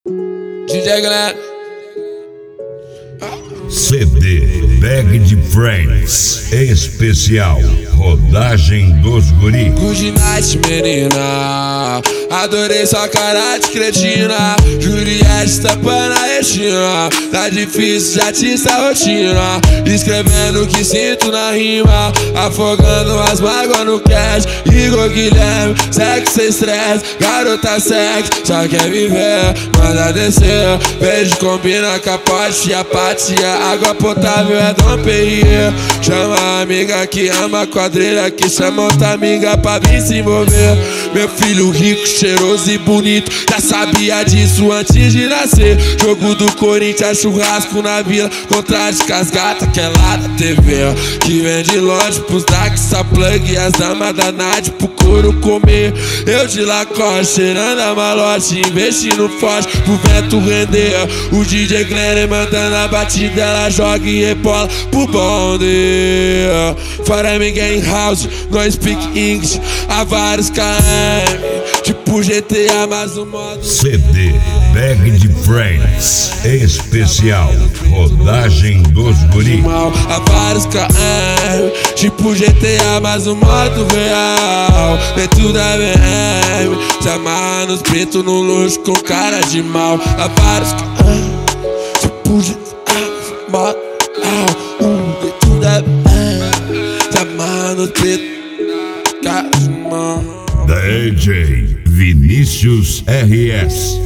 DJ Glenn. CD Bag de Friends especial Rodagem dos Guri. Good night, menina. Adorei sua cara de cretina. Juliette tapa na retina. Tá difícil, já te essa rotina. Escrevendo o que sinto na rima, afogando as mágoas no cash. Igor Guilherme, sexo sem stress. Garota sexy, só quer viver. Manda descer, beijo combina capote e apatia. Água potável é Dom Perrier. Chama a amiga que ama a quadrilha, que chama outra amiga pra vir se envolver. Meu filho rico, cheiroso e bonito, já sabia disso antes de nascer. Jogo do Corinthians, churrasco na vila, contraste com as gatas que é lá da TV. Que vem de longe pros Daxa Plug e as damas da Nade pro couro comer. Eu de Lacoste, cheirando a malote, investindo forte pro vento render. O DJ Glenn mandando a batida, ela joga e rebola pro bonde. Fora ninguém house, não speak English, há vários KM, tipo GTA, mas o modo CD Bag de Friends especial Rodagem dos Guri. há vários KM, tipo GTA, mas o modo real. Dentro da BM, se amarra nos pretos no luxo com cara de mal. Há vários KM, tipo GTA, modo real. Dentro da BM, se amarra nos pretos, cara de mal. DJ Vinícius RS.